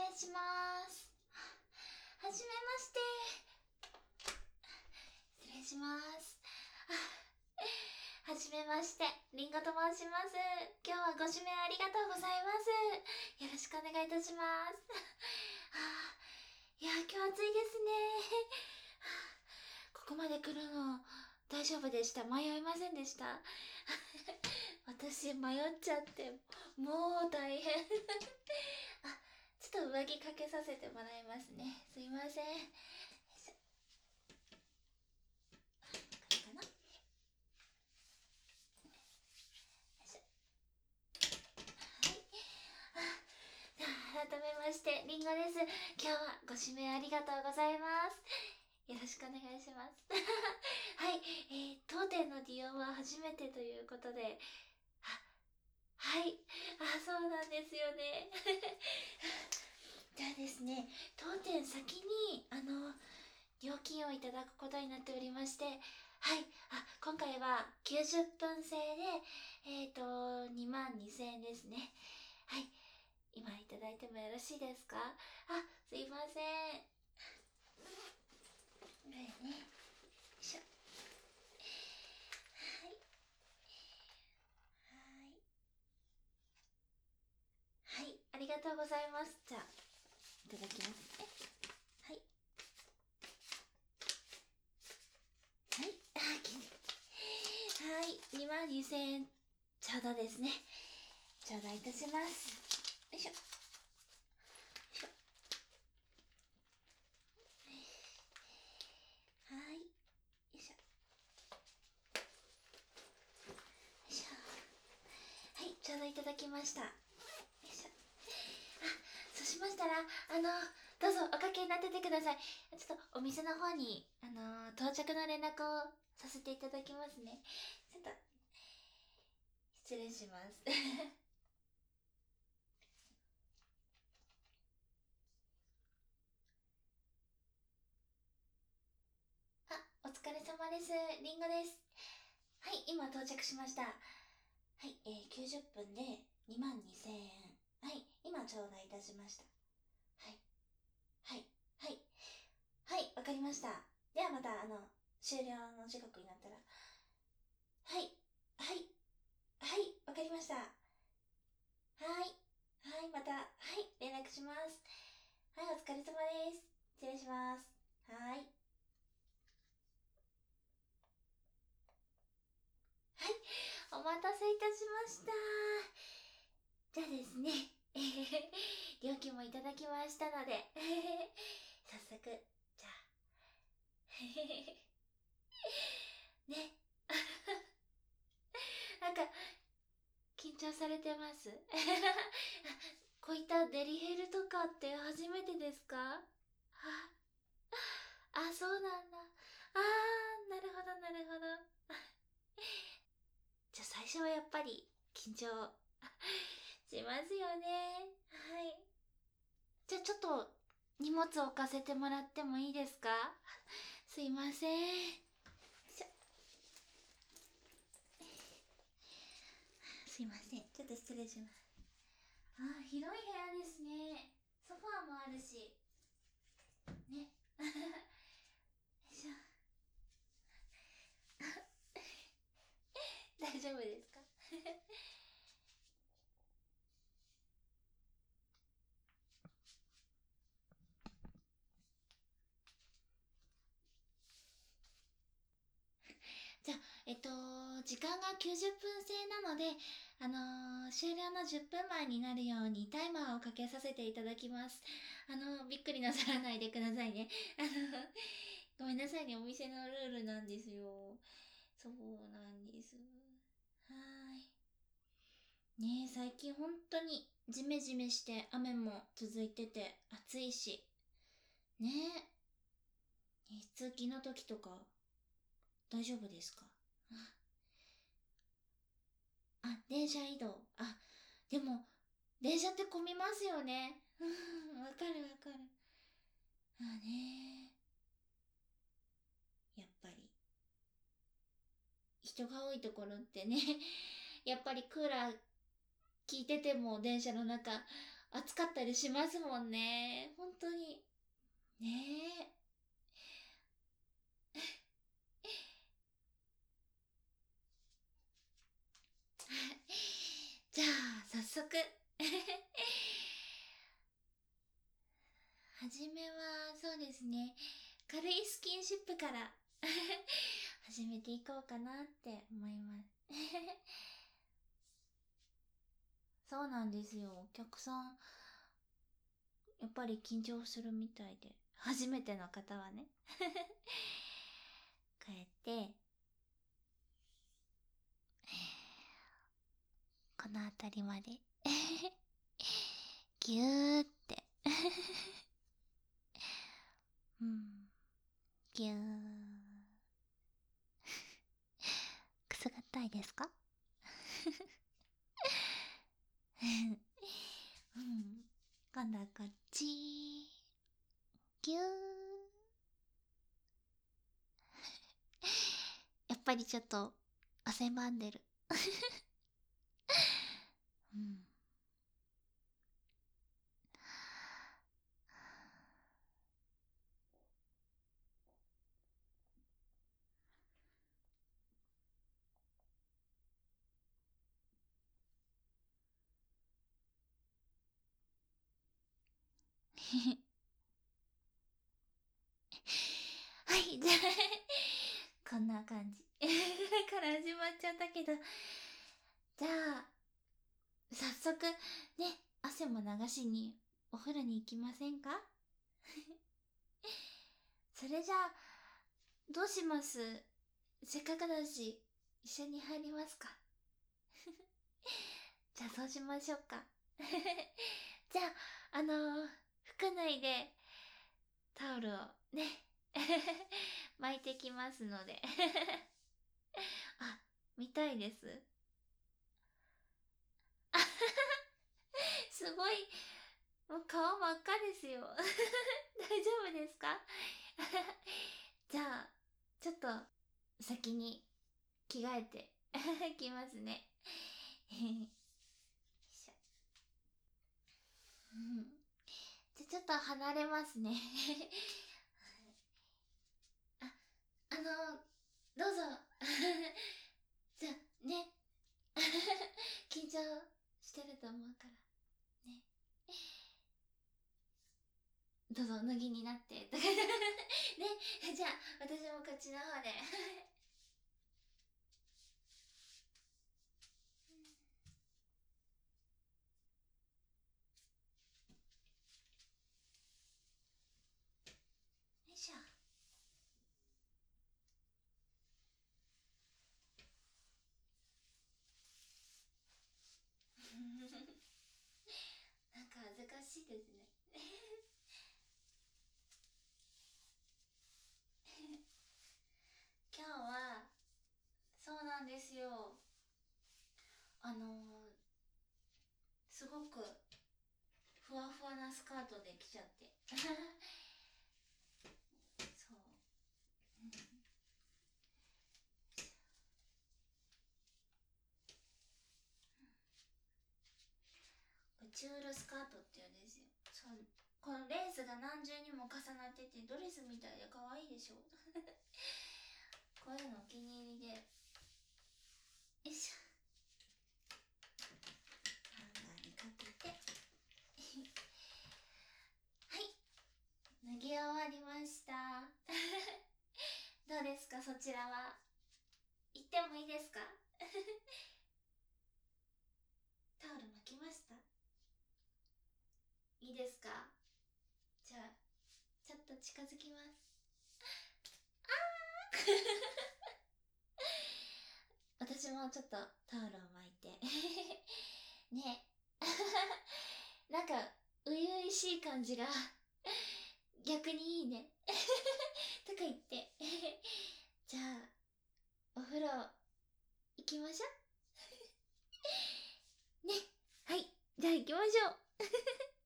礼します。はじめまして。失礼します。はじめまして、りんごと申します。今日はご指名ありがとうございます。よろしくお願いいたします。いや、今日暑いですね。ここまで来るの大丈夫でした？迷いませんでした？私迷っちゃって、もう大変。ちょっと上着かけさせてもらいますね。すいません。よいしょ。これかな？よいしょ。はい。改めまして、りんごです。今日はご指名ありがとうございます。よろしくお願いします。はい、当店の利用は初めてということで、はい。そうなんですよね。じゃあですね、当店先に、料金をいただくことになっておりまして、はい。今回は90分制で、22,000円ですね。はい。今いただいてもよろしいですか？すいません。これね。よいしょ。はい。はい。ありがとうございます。じゃあ、いただきますね。はい。はい。はい。22,000円ちょうどですね。頂戴いたします。よいしょ。よいしょ。はい。よいしょ。よいしょ。はい。頂戴いただきました。よいしょ。そうしましたら、どうぞおかけになっててください。ちょっとお店の方に、到着の連絡をさせていただきますね。ちょっと、失礼します。お疲れ様です。りんごです。はい、今到着しました。はい、90分で22,000円。はい、今頂戴いたしました。はい、はい、はい、はい、わかりました。ではまた、終了の時刻になったら。はい、はい、はい、わかりました。はい、はい、また、はい、連絡します。はい、お疲れ様です。失礼します。はい。はい、お待たせいたしました。じゃあですね、料金もいただきましたので、早速、じゃあ、ね。なんか、緊張されてます。こういったデリヘルとかって初めてですか？そうなんだ。なるほど、なるほど。じゃあ最初はやっぱり緊張しますよね。はい。じゃあちょっと荷物置かせてもらってもいいですか？すいません。すいません。ちょっと失礼します。広い部屋ですね。ソファーもあるし。ね。よいしょ。大丈夫ですか？じゃあ、時間が90分制なので、終了の10分前になるようにタイマーをかけさせていただきます。びっくりなさらないでくださいね。ごめんなさいね、お店のルールなんですよ。そうなんです。はい。ねえ、最近本当にジメジメして雨も続いてて暑いし。ねえ、通勤の時とか大丈夫ですか？電車移動。でも、電車って混みますよね。わかるわかる。ねやっぱり。人が多いところってね、やっぱりクーラー効いてても電車の中暑かったりしますもんね。本当に。ねえ。じゃあ、早速。はじめは、そうですね。軽いスキンシップから始めていこうかなって思います。そうなんですよ。お客さん、やっぱり緊張するみたいで。初めての方はね。こうやって、この辺りまでぎゅーってうん、ぎゅー。くすぐったいですかうん。今度はこっち。ぎゅー。やっぱりちょっと汗ばんでる。うん。はい、じゃあ、こんな感じ。から始まっちゃったけど。じゃあ、早速、ね、汗も流しにお風呂に行きませんか？それじゃあ、どうします？せっかくだし、一緒に入りますか？じゃあそうしましょうか。じゃあ、服脱いでタオルをね、巻いてきますので。あ、見たいです。すごい、もう顔真っ赤ですよ。大丈夫ですか？じゃあ、ちょっと先に着替えてきますね。よいしょ。うん、じゃあちょっと離れますね。あ、どうぞ。じゃあね。緊張してると思うからね。どうぞ脱ぎになってね。じゃあ私もこっちの方で。よいしょ。なんか恥ずかしいですね。今日はそうなんですよ。あのー、すごくふわふわなスカートで来ちゃって。そう、うん、チュールスカートっていうんですよ。そう、このレースが何重にも重なっててドレスみたいで可愛いでしょ。こういうのお気に入りで。よいしょ。ハンガーにかけて。はい、脱ぎ終わりました。どうですか、そちらは。行ってもいいですか？タオル巻きました？いいですか？じゃあちょっと近づきます。私もちょっとタオルを巻いてね。なんか初々しい感じが逆にいいね。とか言って。じゃあお風呂行きましょうね。はい、じゃあ行きましょう。